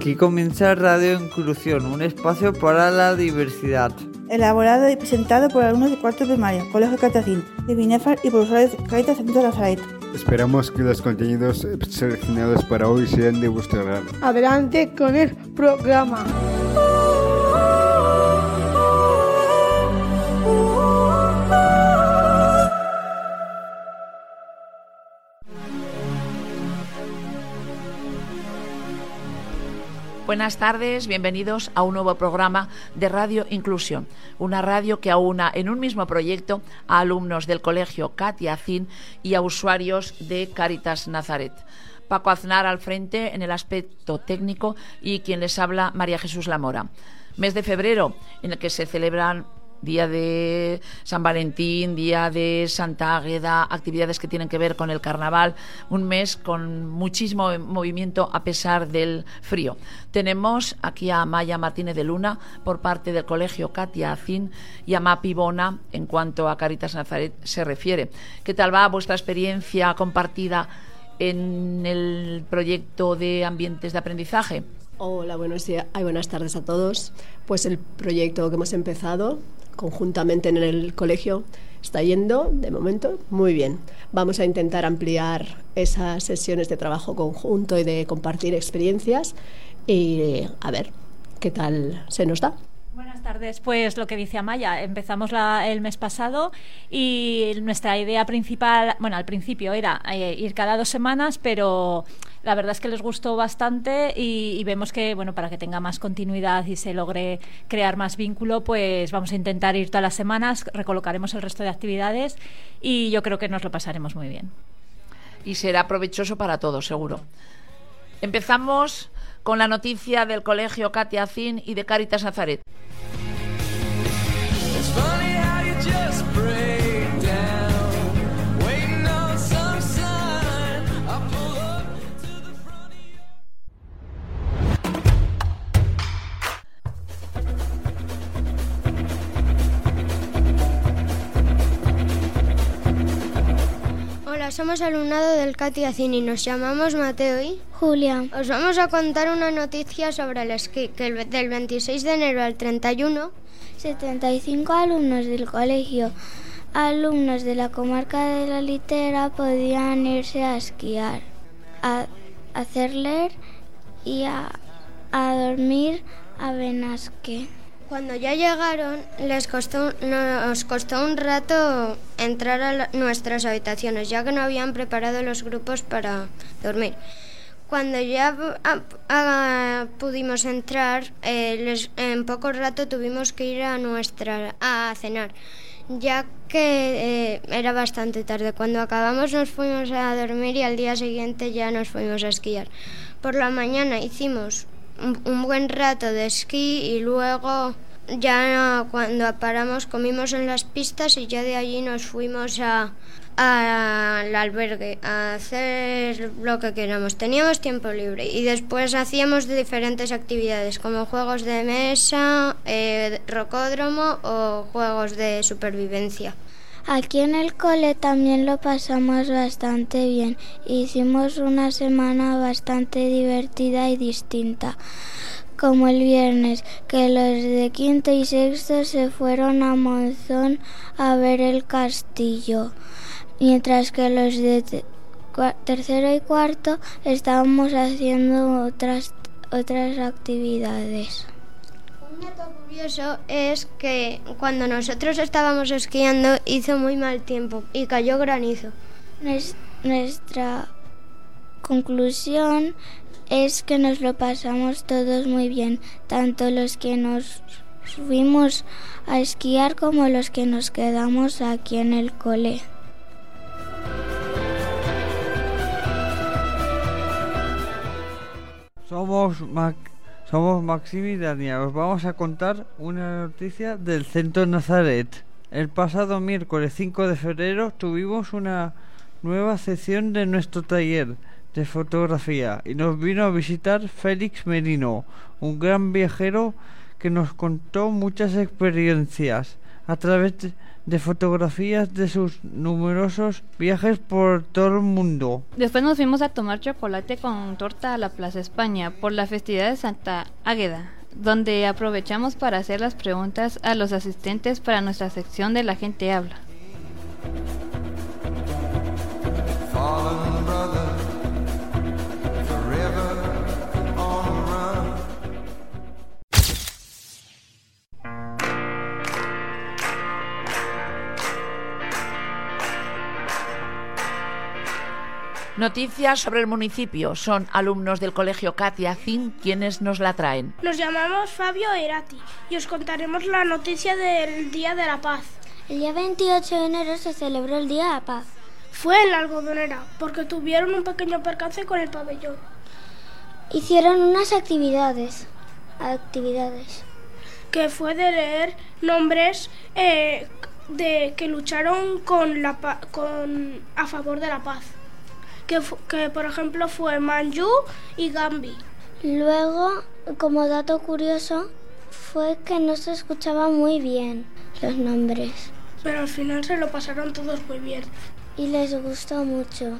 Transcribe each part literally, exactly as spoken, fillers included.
Aquí comienza Radio Inclusión, un espacio para la diversidad. Elaborado y presentado por alumnos de cuarto primaria, Colegio Catiacín, de Binefar y por usuarios de Cáritas Centro Nazaret. Esperamos que los contenidos seleccionados para hoy sean de vuestro agrado. Adelante con el programa. Buenas tardes, bienvenidos a un nuevo programa de Radio Inclusión, una radio que aúna en un mismo proyecto a alumnos del Colegio Catiacín y a usuarios de Cáritas Nazaret. Paco Aznar al frente en el aspecto técnico y quien les habla, María Jesús Lamora. Mes de febrero en el que se celebran Día de San Valentín, Día de Santa Águeda, actividades que tienen que ver con el carnaval, un mes con muchísimo movimiento a pesar del frío. Tenemos aquí a Maya Martínez de Luna por parte del Colegio Catiacín y a Mapi Bona en cuanto a Cáritas Nazaret se refiere. ¿Qué tal va vuestra experiencia compartida en el proyecto de ambientes de aprendizaje? Hola, buenos días, ay, buenas tardes a todos. Pues el proyecto que hemos empezado conjuntamente en el colegio está yendo, de momento, muy bien. Vamos a intentar ampliar esas sesiones de trabajo conjunto y de compartir experiencias y a ver qué tal se nos da. Buenas tardes, pues lo que dice Amaya, empezamos la, el mes pasado y nuestra idea principal, bueno, al principio era eh, ir cada dos semanas, pero la verdad es que les gustó bastante y, y vemos que, bueno, para que tenga más continuidad y se logre crear más vínculo, pues vamos a intentar ir todas las semanas, recolocaremos el resto de actividades y yo creo que nos lo pasaremos muy bien. Y será provechoso para todos, seguro. Empezamos con la noticia del Colegio Catiacín y de Cáritas Nazaret. Hola, somos alumnado del Catiacín y nos llamamos Mateo y Julia. Os vamos a contar una noticia sobre el esquí, que el, del veintiséis de enero al treinta y uno... setenta y cinco alumnos del colegio, alumnos de la comarca de la Litera, podían irse a esquiar, a, a Cerler y a, a dormir a Benasque. Cuando ya llegaron, les costó, nos costó un rato entrar a la, nuestras habitaciones, ya que no habían preparado los grupos para dormir. Cuando ya a, a, pudimos entrar, eh, les, en poco rato tuvimos que ir a nuestra a cenar, ya que eh, era bastante tarde. Cuando acabamos nos fuimos a dormir y al día siguiente ya nos fuimos a esquiar. Por la mañana hicimos un, un buen rato de esquí y luego ya cuando paramos comimos en las pistas y ya de allí nos fuimos a al albergue a hacer lo que queramos. Teníamos tiempo libre y después hacíamos diferentes actividades como juegos de mesa, eh, rocódromo o juegos de supervivencia. Aquí en el cole también lo pasamos bastante bien. Hicimos una semana bastante divertida y distinta, como el viernes, que los de quinto y sexto se fueron a Monzón a ver el castillo, mientras que los de te- tercero y cuarto estábamos haciendo otras, otras actividades. Un dato curioso es que cuando nosotros estábamos esquiando hizo muy mal tiempo y cayó granizo. Nuestra conclusión es que nos lo pasamos todos muy bien, tanto los que nos fuimos a esquiar como los que nos quedamos aquí en el cole. Somos Mac, somos Maxim y Daniel. Os vamos a contar una noticia del Centro Nazaret. El pasado miércoles cinco de febrero tuvimos una nueva sección de nuestro taller de fotografía y nos vino a visitar Félix Merino, un gran viajero que nos contó muchas experiencias. a través de, de fotografías de sus numerosos viajes por todo el mundo. Después nos fuimos a tomar chocolate con torta a la Plaza España por la festividad de Santa Águeda, donde aprovechamos para hacer las preguntas a los asistentes para nuestra sección de La Gente Habla. Noticias sobre el municipio. Son alumnos del colegio Katia Zin quienes nos la traen. Nos llamamos Fabio e Irati y os contaremos la noticia del Día de la Paz. El día veintiocho de enero se celebró el Día de la Paz. Fue en la algodonera porque tuvieron un pequeño percance con el pabellón. Hicieron unas actividades, actividades. Que fue de leer nombres eh, de que lucharon con la con a favor de la paz. Que, que por ejemplo fue Manju y Gambi. Luego, como dato curioso, fue que no se escuchaban muy bien los nombres. Pero al final se lo pasaron todos muy bien. Y les gustó mucho.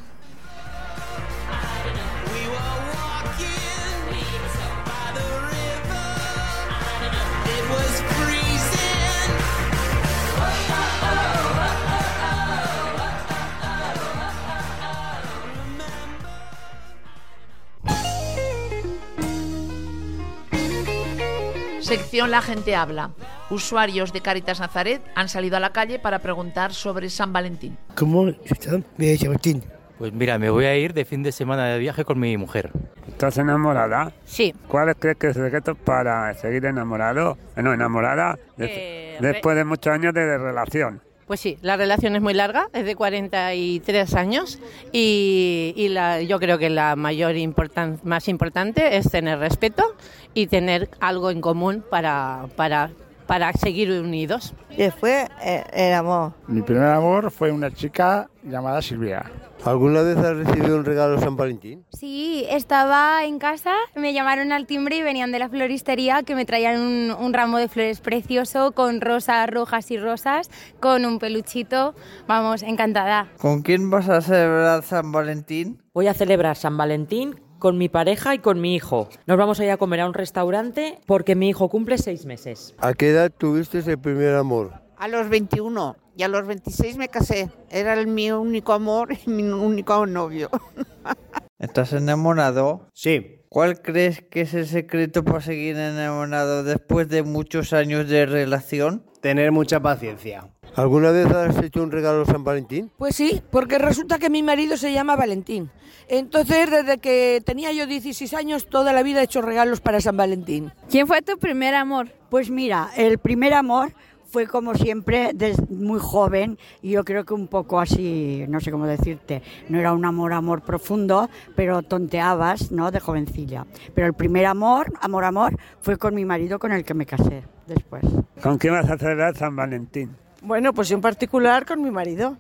Sección La Gente Habla. Usuarios de Cáritas Nazaret han salido a la calle para preguntar sobre San Valentín. ¿Cómo está mi San Valentín? Pues mira, me voy a ir de fin de semana de viaje con mi mujer. ¿Estás enamorada? Sí. ¿Cuál crees que es el secreto para seguir enamorado? No, enamorada de, eh, después de muchos años de relación. Pues sí, la relación es muy larga, es de cuarenta y tres años y, y la, yo creo que la mayor importan, más importante es tener respeto y tener algo en común para, para, para seguir unidos. Y fue eh, el amor. Mi primer amor fue una chica llamada Silvia. ¿Alguna vez has recibido un regalo San Valentín? Sí, estaba en casa, me llamaron al timbre y venían de la floristería que me traían un, un ramo de flores precioso con rosas rojas y rosas, con un peluchito, vamos, encantada. ¿Con quién vas a celebrar San Valentín? Voy a celebrar San Valentín con mi pareja y con mi hijo. Nos vamos a ir a comer a un restaurante porque mi hijo cumple seis meses. ¿A qué edad tuviste el primer amor? A los veintiuno. Y a los veintiséis me casé. Era el, mi único amor y mi único novio. ¿Estás enamorado? Sí. ¿Cuál crees que es el secreto para seguir enamorado después de muchos años de relación? Tener mucha paciencia. ¿Alguna vez has hecho un regalo San Valentín? Pues sí, porque resulta que mi marido se llama Valentín. Entonces, desde que tenía yo dieciséis años, toda la vida he hecho regalos para San Valentín. ¿Quién fue tu primer amor? Pues mira, el primer amor fue como siempre desde muy joven y yo creo que un poco así, no sé cómo decirte, no era un amor, amor profundo, pero tonteabas, ¿no?, de jovencilla. Pero el primer amor, amor, amor, fue con mi marido con el que me casé después. ¿Con quién vas a celebrar San Valentín? Bueno, pues en particular con mi marido.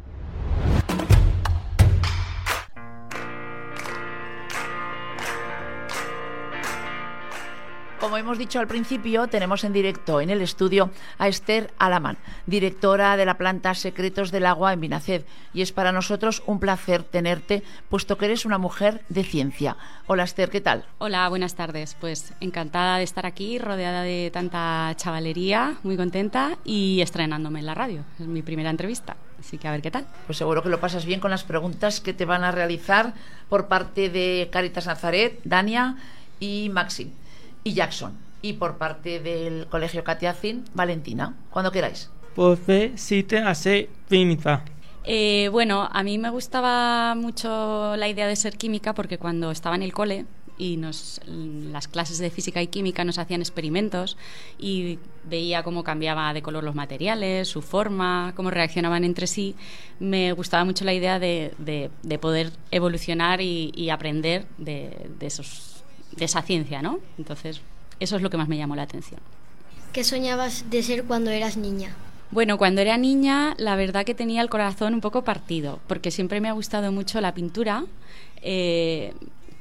Como hemos dicho al principio, tenemos en directo en el estudio a Esther Alamán, directora de la planta Secretos del Agua en Vinaced. Y es para nosotros un placer tenerte, puesto que eres una mujer de ciencia. Hola Esther, ¿qué tal? Hola, buenas tardes. Pues encantada de estar aquí, rodeada de tanta chavalería, muy contenta y estrenándome en la radio. Es mi primera entrevista. Así que a ver qué tal. Pues seguro que lo pasas bien con las preguntas que te van a realizar por parte de Cáritas Nazaret, Dania y Maxi. Y Jackson, y por parte del Colegio Katia Zin, Valentina, cuando queráis. ¿Por qué sí te hace química? Eh, bueno, a mí me gustaba mucho la idea de ser química porque cuando estaba en el cole y nos, las clases de física y química nos hacían experimentos y veía cómo cambiaba de color los materiales, su forma, cómo reaccionaban entre sí, me gustaba mucho la idea de, de, de poder evolucionar y, y aprender de, de esos de esa ciencia, ¿no? Entonces, eso es lo que más me llamó la atención. ¿Qué soñabas de ser cuando eras niña? Bueno, cuando era niña, la verdad que tenía el corazón un poco partido, porque siempre me ha gustado mucho la pintura, eh,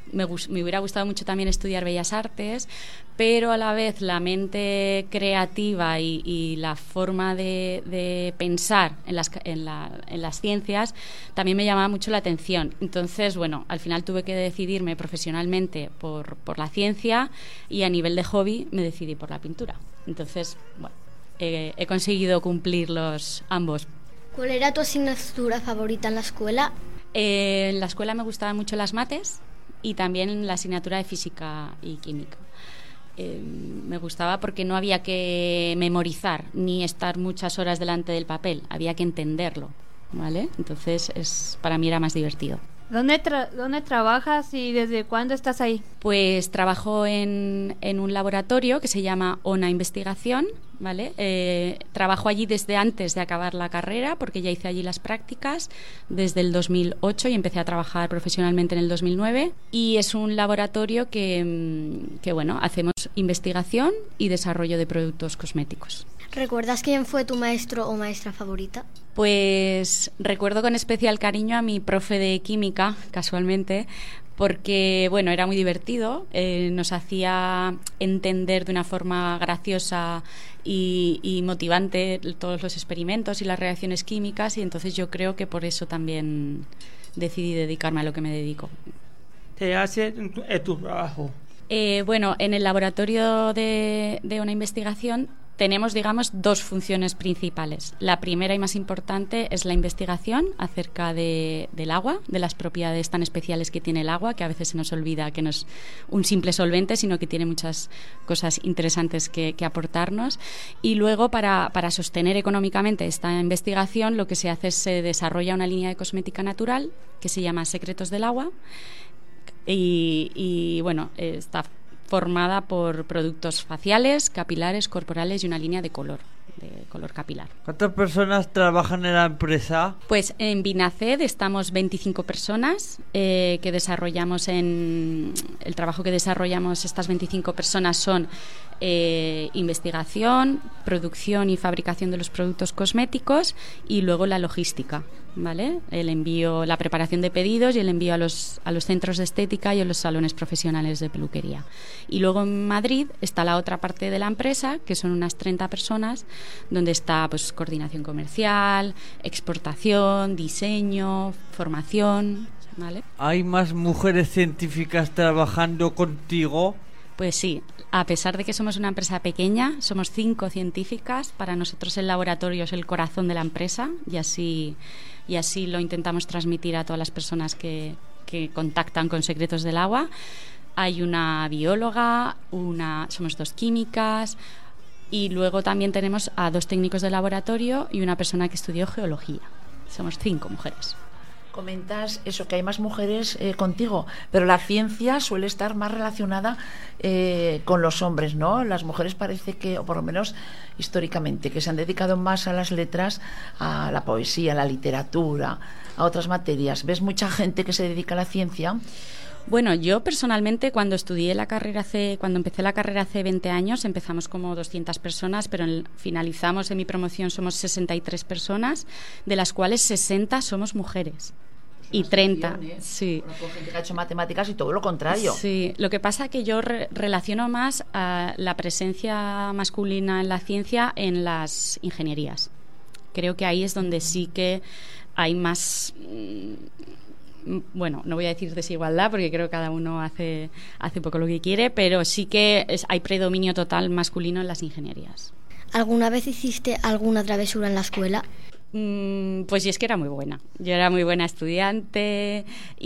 me, me hubiera gustado mucho también estudiar Bellas Artes, pero a la vez la mente creativa y, y la forma de, de pensar en las, en, la, en las ciencias también me llamaba mucho la atención. Entonces, bueno, al final tuve que decidirme profesionalmente por, por la ciencia y a nivel de hobby me decidí por la pintura. Entonces, bueno, he, he conseguido cumplirlos ambos. ¿Cuál era tu asignatura favorita en la escuela? Eh, en la escuela me gustaban mucho las mates y también la asignatura de física y química. Eh, me gustaba porque no había que memorizar ni estar muchas horas delante del papel, había que entenderlo, ¿vale? Entonces es, para mí era más divertido. ¿Dónde, tra- ¿Dónde trabajas y desde cuándo estás ahí? Pues trabajo en, en un laboratorio que se llama ONA Investigación, ¿vale? Eh, trabajo allí desde antes de acabar la carrera, porque ya hice allí las prácticas desde el dos mil ocho y empecé a trabajar profesionalmente en el dos mil nueve. Y es un laboratorio que, que bueno, hacemos investigación y desarrollo de productos cosméticos. ¿Recuerdas quién fue tu maestro o maestra favorita? Pues recuerdo con especial cariño a mi profe de química, casualmente, porque bueno, era muy divertido, eh, nos hacía entender de una forma graciosa y, y motivante todos los experimentos y las reacciones químicas, y entonces yo creo que por eso también decidí dedicarme a lo que me dedico. ¿Qué haces en tu, en tu trabajo? Eh, bueno, en el laboratorio de, de una investigación tenemos, digamos, dos funciones principales. La primera y más importante es la investigación acerca de, del agua, de las propiedades tan especiales que tiene el agua, que a veces se nos olvida que no es un simple solvente, sino que tiene muchas cosas interesantes que, que aportarnos. Y luego, para, para sostener económicamente esta investigación, lo que se hace es se desarrolla una línea de cosmética natural que se llama Secretos del Agua. Y, y bueno, está formada por productos faciales, capilares, corporales y una línea de color, de color capilar. ¿Cuántas personas trabajan en la empresa? Pues en Binaced estamos veinticinco personas eh, que desarrollamos en... El trabajo que desarrollamos estas veinticinco personas son eh, investigación, producción y fabricación de los productos cosméticos y luego la logística, ¿vale? El envío, la preparación de pedidos y el envío a los, a los centros de estética y a los salones profesionales de peluquería. Y luego en Madrid está la otra parte de la empresa, que son unas treinta personas, donde está pues coordinación comercial, exportación, diseño, formación, ¿vale? ¿Hay más mujeres científicas trabajando contigo? Pues sí, a pesar de que somos una empresa pequeña, somos cinco científicas. Para nosotros el laboratorio es el corazón de la empresa y así, y así lo intentamos transmitir a todas las personas que, que contactan con Secretos del Agua. Hay una bióloga, una, somos dos químicas y luego también tenemos a dos técnicos de laboratorio y una persona que estudió geología. Somos cinco mujeres. Comentas eso, que hay más mujeres eh, contigo, pero la ciencia suele estar más relacionada eh, con los hombres, ¿no? Las mujeres parece que, o por lo menos históricamente, que se han dedicado más a las letras, a la poesía, a la literatura, a otras materias. ¿Ves mucha gente que se dedica a la ciencia? Bueno, yo personalmente cuando estudié la carrera hace, cuando empecé la carrera hace veinte años, empezamos como doscientas personas, pero en, finalizamos en mi promoción somos sesenta y tres personas, de las cuales sesenta somos mujeres. Y treinta, ¿eh? sí. Bueno, con gente que ha hecho matemáticas y todo lo contrario. Sí, lo que pasa es que yo re- relaciono más a la presencia masculina en la ciencia en las ingenierías. Creo que ahí es donde sí que hay más... Mmm, bueno, no voy a decir desigualdad porque creo que cada uno hace, hace poco lo que quiere, pero sí que es, hay predominio total masculino en las ingenierías. ¿Alguna vez hiciste alguna travesura en la escuela? Mm, pues sí, es que era muy buena. Yo era muy buena estudiante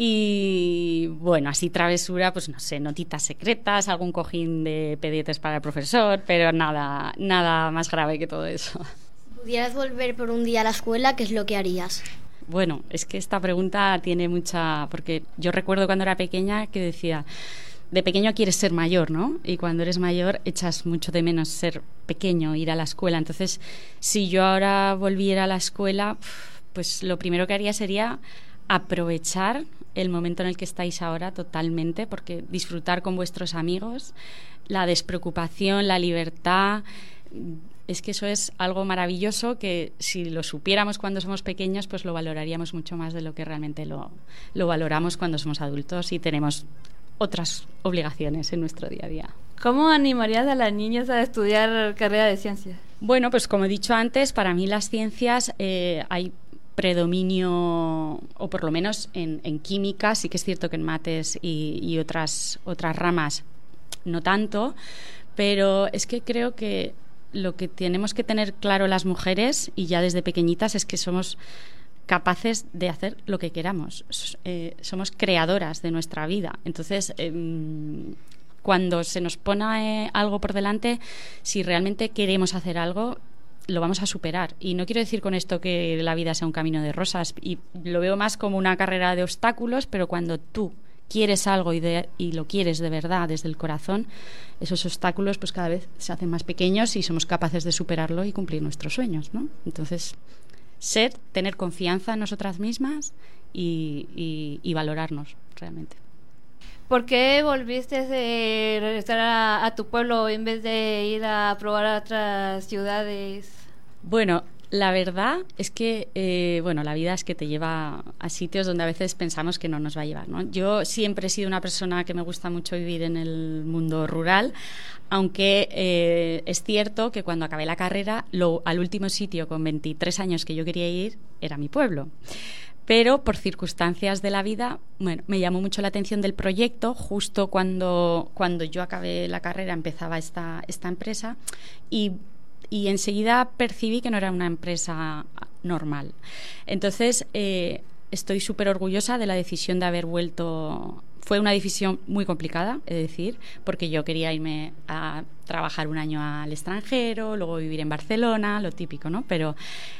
y, bueno, así travesura, pues no sé, notitas secretas, algún cojín de pendientes para el profesor, pero nada, nada más grave que todo eso. Si pudieras volver por un día a la escuela, ¿qué es lo que harías? Bueno, es que esta pregunta tiene mucha... Porque yo recuerdo cuando era pequeña que decía... De pequeño quieres ser mayor, ¿no? Y cuando eres mayor echas mucho de menos ser pequeño, ir a la escuela. Entonces, si yo ahora volviera a la escuela, pues lo primero que haría sería aprovechar el momento en el que estáis ahora totalmente, porque disfrutar con vuestros amigos, la despreocupación, la libertad... Es que eso es algo maravilloso que si lo supiéramos cuando somos pequeños, pues lo valoraríamos mucho más de lo que realmente lo, lo valoramos cuando somos adultos y tenemos otras obligaciones en nuestro día a día. ¿Cómo animarías a las niñas a estudiar carrera de ciencias? Bueno, pues como he dicho antes, para mí las ciencias eh, hay predominio, o por lo menos en, en química, sí que es cierto que en mates y, y otras, otras ramas no tanto, pero es que creo que lo que tenemos que tener claro las mujeres, y ya desde pequeñitas, es que somos capaces de hacer lo que queramos. Eh, somos creadoras de nuestra vida. Entonces, eh, cuando se nos pone eh, algo por delante, si realmente queremos hacer algo, lo vamos a superar. Y no quiero decir con esto que la vida sea un camino de rosas, y lo veo más como una carrera de obstáculos, pero cuando tú quieres algo y, de, y lo quieres de verdad desde el corazón, esos obstáculos pues cada vez se hacen más pequeños y somos capaces de superarlo y cumplir nuestros sueños, ¿no? Entonces, ser, tener confianza en nosotras mismas y, y, y valorarnos realmente. ¿Por qué volviste a regresar a, a tu pueblo en vez de ir a probar a otras ciudades? Bueno, la verdad es que, eh, bueno, la vida es que te lleva a sitios donde a veces pensamos que no nos va a llevar, ¿no? Yo siempre he sido una persona que me gusta mucho vivir en el mundo rural, aunque eh, es cierto que cuando acabé la carrera, lo, al último sitio con veintitrés años que yo quería ir era mi pueblo. Pero por circunstancias de la vida, bueno, me llamó mucho la atención del proyecto. Justo cuando, cuando yo acabé la carrera empezaba esta, esta empresa y y enseguida percibí que no era una empresa normal. Entonces, eh, estoy súper orgullosa de la decisión de haber vuelto. Fue una decisión muy complicada, es decir, porque yo quería irme a trabajar un año al extranjero, luego vivir en Barcelona, lo típico, ¿no? Pero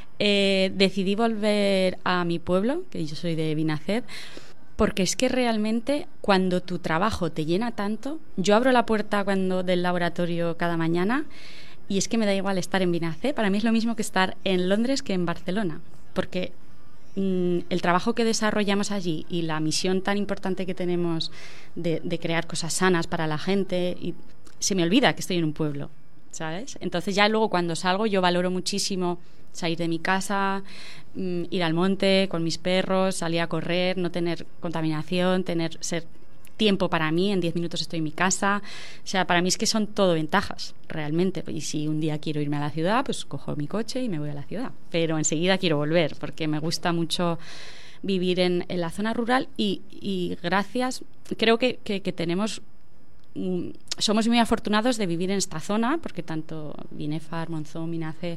eh, decidí volver a mi pueblo, que yo soy de Vinaced, porque es que realmente cuando tu trabajo te llena tanto, yo abro la puerta cuando del laboratorio cada mañana. Y es que me da igual estar en Vinaced, para mí es lo mismo que estar en Londres que en Barcelona, porque mmm, el trabajo que desarrollamos allí y la misión tan importante que tenemos de, de crear cosas sanas para la gente, y se me olvida que estoy en un pueblo, ¿sabes? Entonces ya luego cuando salgo yo valoro muchísimo salir de mi casa, mmm, ir al monte con mis perros, salir a correr, no tener contaminación, tener ser tiempo para mí, en diez minutos estoy en mi casa. O sea, para mí es que son todo ventajas, realmente. Y si un día quiero irme a la ciudad, pues cojo mi coche y me voy a la ciudad. Pero enseguida quiero volver, porque me gusta mucho vivir en, en la zona rural y, y gracias, creo que, que, que tenemos, mm, somos muy afortunados de vivir en esta zona, porque tanto Binefar, Monzón, Vinaced,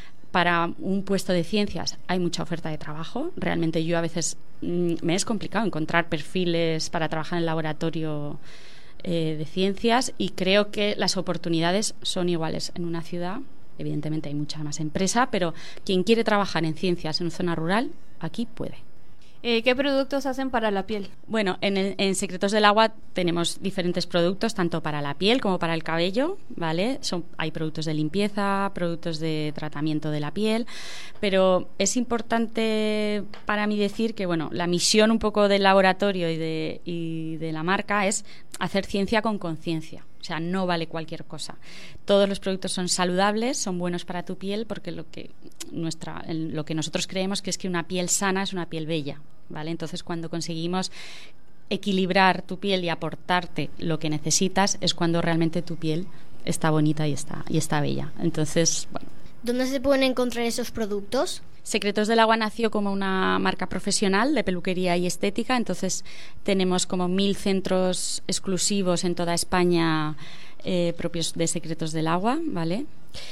para un puesto de ciencias hay mucha oferta de trabajo. Realmente yo a veces mmm, me es complicado encontrar perfiles para trabajar en el laboratorio eh, de ciencias, y creo que las oportunidades son iguales en una ciudad. Evidentemente hay mucha más empresa, pero quien quiere trabajar en ciencias en una zona rural, aquí puede. Eh, ¿Qué productos hacen para la piel? Bueno, en, el, en Secretos del Agua tenemos diferentes productos, tanto para la piel como para el cabello, ¿vale? Son, hay productos de limpieza, productos de tratamiento de la piel, pero es importante para mí decir que, bueno, la misión un poco del laboratorio y de, y de la marca es hacer ciencia con conciencia. O sea, no vale cualquier cosa. Todos los productos son saludables, son buenos para tu piel, porque lo que nuestra, lo que nosotros creemos que es que una piel sana es una piel bella, ¿vale? Entonces, cuando conseguimos equilibrar tu piel y aportarte lo que necesitas, es cuando realmente tu piel está bonita y está, y está bella. Entonces, bueno. ¿Dónde se pueden encontrar esos productos? Secretos del Agua nació como una marca profesional de peluquería y estética, entonces tenemos como mil centros exclusivos en toda España eh, propios de Secretos del Agua, ¿vale?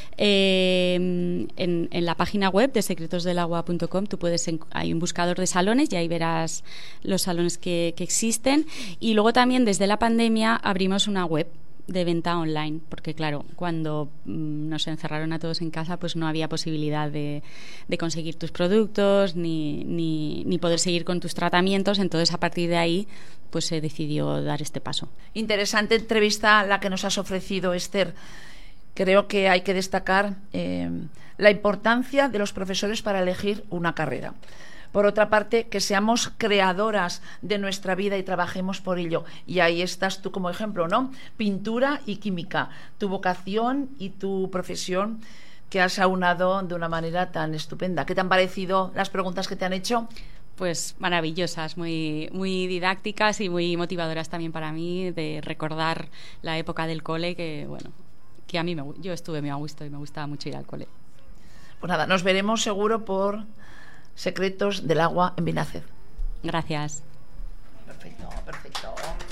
Eh, en, en la página web de secretos del agua punto com tú puedes, hay un buscador de salones y ahí verás los salones que, que existen, y luego también desde la pandemia abrimos una web de venta online, porque claro, cuando mmm, nos encerraron a todos en casa, pues no había posibilidad de, de conseguir tus productos ni, ni, ni poder seguir con tus tratamientos. Entonces, a partir de ahí, pues se decidió dar este paso. Interesante entrevista la que nos has ofrecido, Esther. Creo que hay que destacar eh, la importancia de los profesores para elegir una carrera. Por otra parte, que seamos creadoras de nuestra vida y trabajemos por ello. Y ahí estás tú como ejemplo, ¿no? Pintura y química, tu vocación y tu profesión que has aunado de una manera tan estupenda. ¿Qué te han parecido las preguntas que te han hecho? pues maravillosas, muy, muy didácticas y muy motivadoras también para mí, de recordar la época del cole, que bueno, que a mí me, yo estuve muy a gusto y me gustaba mucho ir al cole. Pues nada, nos veremos seguro por Secretos del Agua en Vinaced. Gracias. Perfecto, perfecto.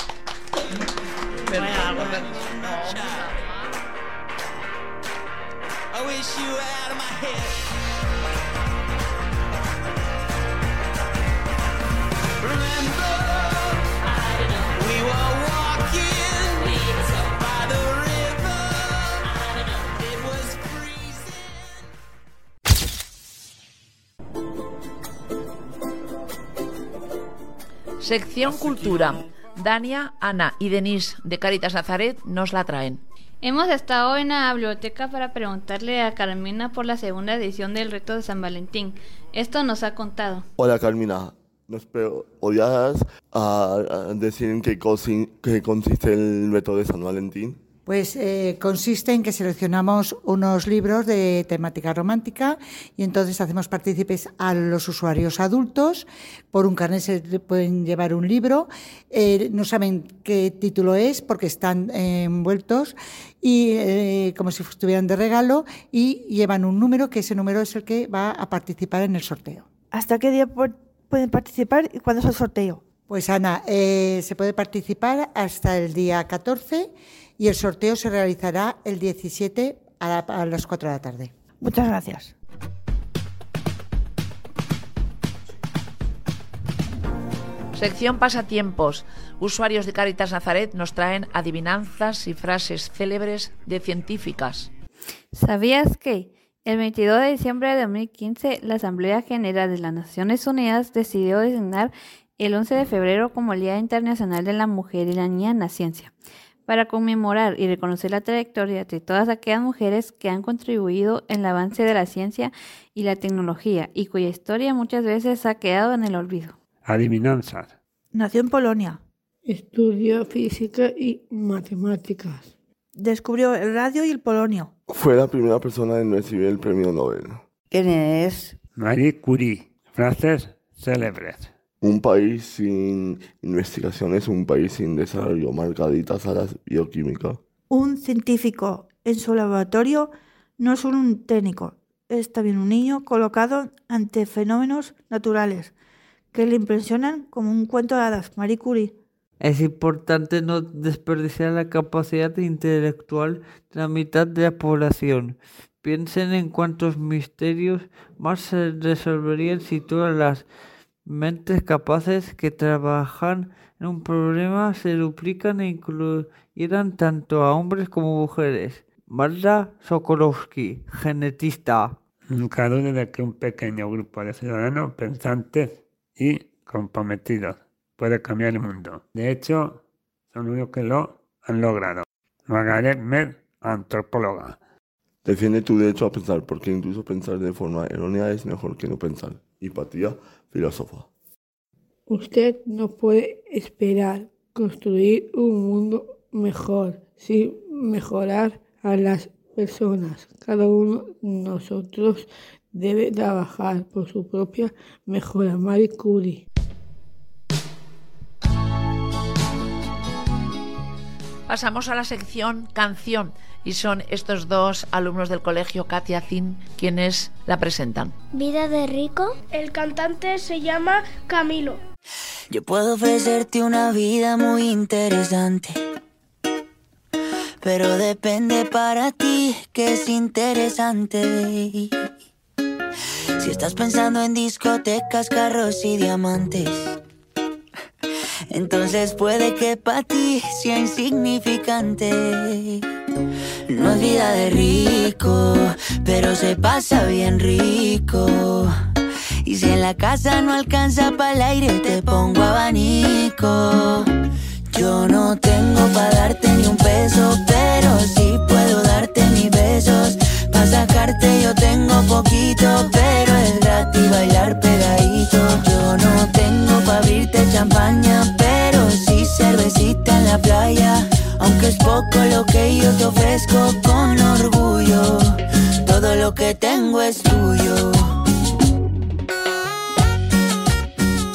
Sección Cultura. Dania, Ana y Denise de Cáritas Nazaret nos la traen. Hemos estado en la biblioteca para preguntarle a Carmina por la segunda edición del reto de San Valentín. Esto nos ha contado. Hola Carmina, ¿nos podrías uh, decir en qué, cosi- qué consiste el reto de San Valentín? Pues eh, consiste en que seleccionamos unos libros de temática romántica y entonces hacemos partícipes a los usuarios adultos. Por un carnet se pueden llevar un libro, eh, no saben qué título es porque están eh, envueltos y eh, como si estuvieran de regalo, y llevan un número, que ese número es el que va a participar en el sorteo. ¿Hasta qué día pueden participar y cuándo es el sorteo? Pues Ana, eh, se puede participar hasta el día catorce y el sorteo se realizará el diecisiete a, la, a las cuatro de la tarde. Muchas gracias. Sección Pasatiempos. Usuarios de Cáritas Nazaret nos traen adivinanzas y frases célebres de científicas. ¿Sabías que el veintidós de diciembre de dos mil quince la Asamblea General de las Naciones Unidas decidió designar el once de febrero como el Día Internacional de la Mujer y la Niña en la Ciencia, para conmemorar y reconocer la trayectoria de todas aquellas mujeres que han contribuido en el avance de la ciencia y la tecnología y cuya historia muchas veces ha quedado en el olvido? Adivinanzas. Nació en Polonia. Estudió física y matemáticas. Descubrió el radio y el polonio. Fue la primera persona en recibir el premio Nobel. ¿Quién es? Marie Curie. Frases célebres. Un país sin investigación es un país sin desarrollo, marcaditas a la bioquímica. Un científico en su laboratorio no es solo un técnico, es también un niño colocado ante fenómenos naturales que le impresionan como un cuento de hadas. Marie Curie. Es importante no desperdiciar la capacidad intelectual de la mitad de la población. Piensen en cuántos misterios más se resolverían si todas las mentes capaces que trabajan en un problema se duplican e incluyeran tanto a hombres como mujeres. Marta Sokolowski, genetista. Nunca dude de que un pequeño grupo de ciudadanos pensantes y comprometidos puede cambiar el mundo. De hecho, son los que lo han logrado. Margaret Mead, antropóloga. Defiende tu derecho a pensar, porque incluso pensar de forma errónea es mejor que no pensar. Hipatía, filósofa. Usted no puede esperar construir un mundo mejor sin mejorar a las personas. Cada uno de nosotros debe trabajar por su propia mejora. Marie Curie. Pasamos a la sección Canción y son estos dos alumnos del colegio Katia Zin quienes la presentan. Vida de rico. El cantante se llama Camilo. Yo puedo ofrecerte una vida muy interesante, pero depende para ti que es interesante. Si estás pensando en discotecas, carros y diamantes, entonces puede que para ti sea insignificante. No es vida de rico, pero se pasa bien rico. Y si en la casa no alcanza para el aire, te pongo abanico. Yo no tengo pa' darte ni un peso, pero sí puedo darte mis besos. Pa' sacarte yo tengo poquito, pero es gratis bailar pegadito. Yo no tengo pa' abrirte champaña, pero sí cervecita en la playa. Aunque es poco lo que yo te ofrezco con orgullo, todo lo que tengo es tuyo.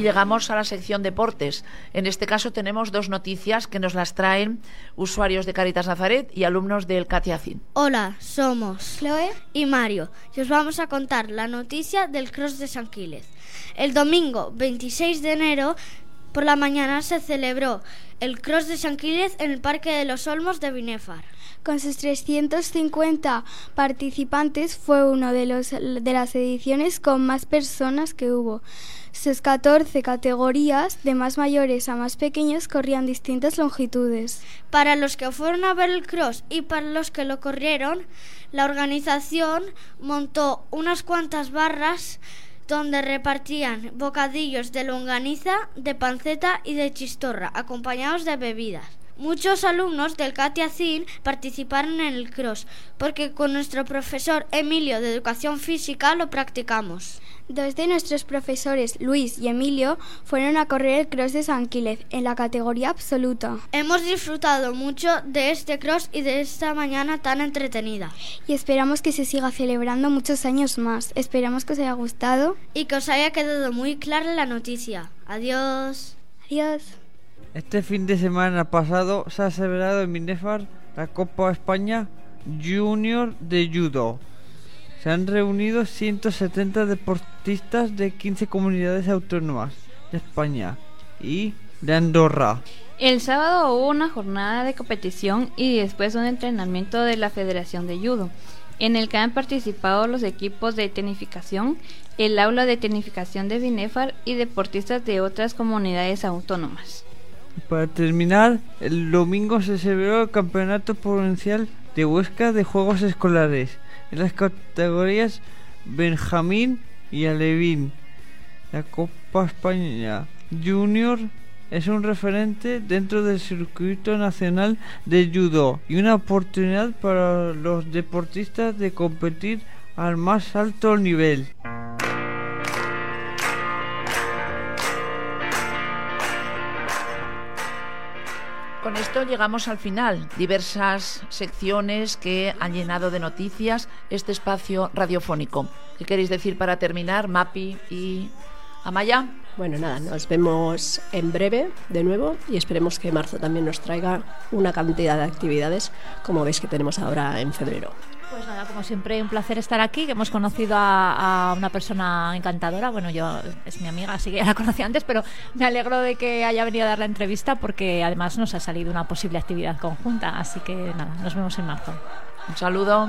llegamos a la sección deportes. En este caso tenemos dos noticias que nos las traen usuarios de Cáritas Nazaret y alumnos del Catiacín. Hola, somos Chloe y Mario y os vamos a contar la noticia del Cross de Sant Quílez. El domingo veintiséis de enero por la mañana se celebró el Cross de Sant Quílez en el Parque de los Olmos de Binèfar. Con sus trescientos cincuenta participantes fue una de, los, de las ediciones con más personas que hubo. Sus catorce categorías, de más mayores a más pequeños, corrían distintas longitudes. Para los que fueron a ver el cross y para los que lo corrieron, la organización montó unas cuantas barras donde repartían bocadillos de longaniza, de panceta y de chistorra, acompañados de bebidas. Muchos alumnos del Catiacín participaron en el cross, porque con nuestro profesor Emilio de Educación Física lo practicamos. Dos de nuestros profesores, Luis y Emilio, fueron a correr el cross de Sant Quílez en la categoría absoluta. Hemos disfrutado mucho de este cross y de esta mañana tan entretenida. Y esperamos que se siga celebrando muchos años más. Esperamos que os haya gustado. Y que os haya quedado muy clara la noticia. Adiós. Adiós. Este fin de semana pasado se ha celebrado en Binèfar la Copa España Junior de Judo. Se han reunido ciento setenta deportistas de quince comunidades autónomas de España y de Andorra. El sábado hubo una jornada de competición y después un entrenamiento de la Federación de Judo, en el que han participado los equipos de tenificación, el aula de tenificación de Binèfar y deportistas de otras comunidades autónomas. Para terminar, el domingo se celebró el Campeonato Provincial de Huesca de Juegos Escolares en las categorías Benjamín y Alevín. La Copa España Junior es un referente dentro del circuito nacional de judo y una oportunidad para los deportistas de competir al más alto nivel. Con esto llegamos al final. Diversas secciones que han llenado de noticias este espacio radiofónico. ¿Qué queréis decir para terminar, Mapi y Amaya? Bueno, nada, nos vemos en breve de nuevo y esperemos que marzo también nos traiga una cantidad de actividades como veis que tenemos ahora en febrero. Pues nada, como siempre, un placer estar aquí, que hemos conocido a, a una persona encantadora. Bueno, yo es mi amiga, así que ya la conocí antes, pero me alegro de que haya venido a dar la entrevista porque además nos ha salido una posible actividad conjunta. Así que nada, nos vemos en marzo. Un saludo.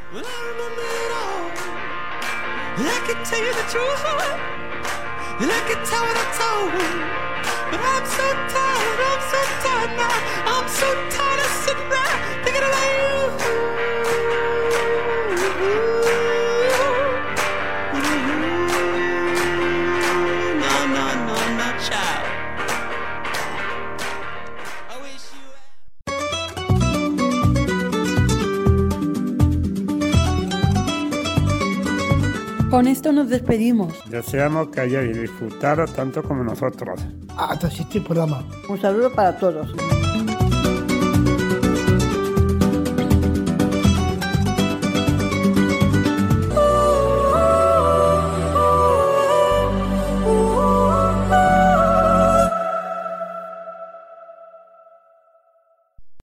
Con esto nos despedimos. Deseamos que hayáis disfrutado tanto como nosotros. Hasta este programa. Un saludo para todos.